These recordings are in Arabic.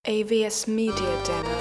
AVS Media Demo.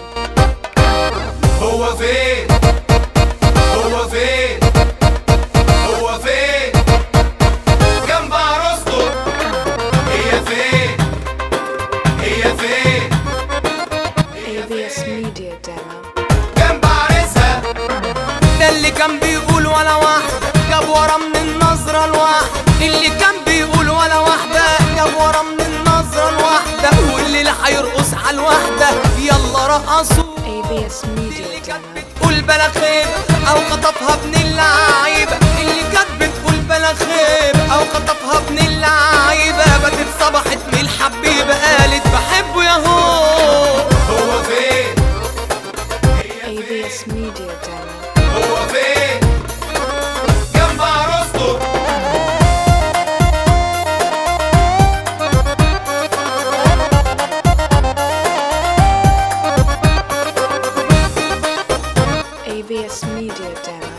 هو فين هو فين هو فين جنب عروسته هي فين هي فين AVS Media Demo. جنب عريسها ده اللي كان بيقول ولا واحدة جاب ورا من النظرة الواحدة، اللي كان بيقول ولا واحدة جاب ورا من النظرة الواحدة، واللي هيرقص على الواحدة يلا رقصوا. AVS Media اللي كانت Demo. بتقول بلا خيب او خطفها ابن اللعيبة، اللي كانت بتقول بلا خيب او خطفها ابن اللعيبة، باتت صبحت من الحبيبة قالت بحبه ياهو. هو فين AVS Media Demo. هو فين جنب عروسته AVS Media Demo.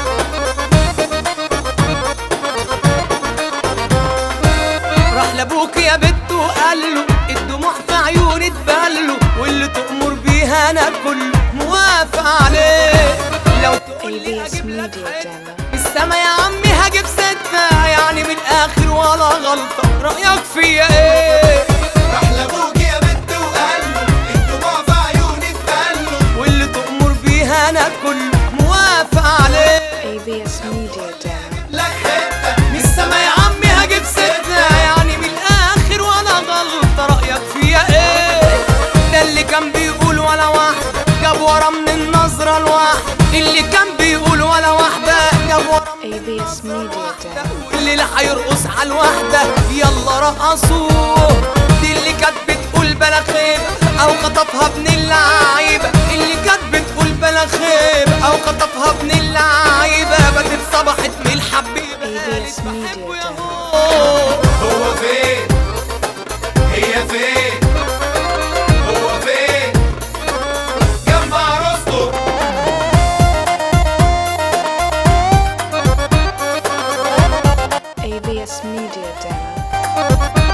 راح لابوك يا بت وقال له الدموع في عيوني تبلوا، واللي تأمر بيها انا كله موافق عليه. لو تقول لي AVS هجيب لك Media حتة Demo. السما يا عمي هجيب ستة، يعني من الاخر ولا غلطة، رأيك فيا ايه؟ راح لابوك يا بنت وقال له الدموع في عيوني تبلوا واللي تأمر بيها انا كله موافق عليه. AVS Media Demo. لك حتة من السما يا عمي هجيب ستة، يعني من الآخر ولا غلطة، رأيك فيا ايه؟ ده اللي كان بيقول ولا واحدة جاب ورا من النظرة الواحدة، اللي كان بيقول ولا واحدة جاب ورا من AVS Media Demo. واللي لا هيرقص على الواحدة يلا رقصوه. دي اللي كانت بتقول بلا خيب أو خطفها ابن اللعيبة، اللي كانت بتقول بلا خيب أو خطفها ابن اللعيبة، باتت صبحت من الحبيبة AVS قالت بحبه Media ياهو. هو فين هي فين هو فين جنب عروسته AVS Media Demo.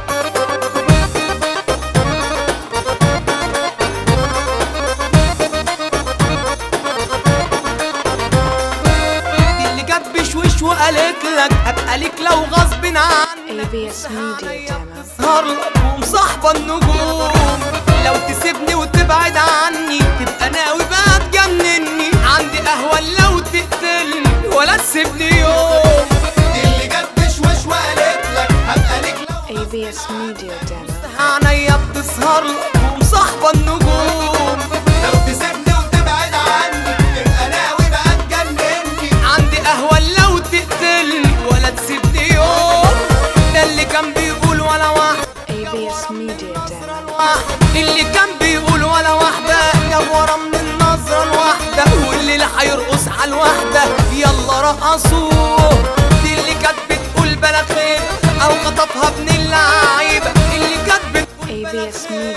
دي اللي جت بشوش وقالت لك ابقى ليك لو غصب عنك، AVS Media Demo. سهر لك ومصاحبة النجوم، لو تسيبني وتبعد عني تبقى ناوي بقى تجنني، عندي قهوة لو تقتلني ولا تسيبني يوم. دي اللي جت بشوش وقالت لك هبقى ليك لو AVS Media Demo. عينيا بتسهر لك ومصاحبة النجوم، لو تسيبني وتبعد عني تبقى ناوي بقى تجنني عندي قهوة لو تقتلني ولا تسيبني يوم. ده اللي كان بيقول ولا واحدة AVS Media Demo. اللي كان بيقول ولا واحدة جاب ورا من النظرة الواحدة، واللي لا هيرقص على الواحدة يلا رقصوه. دي اللي كانت بتقول بلا خيب أو خطفها ابن اللعيبة، اللي كانت بتقول بلا AVS خيب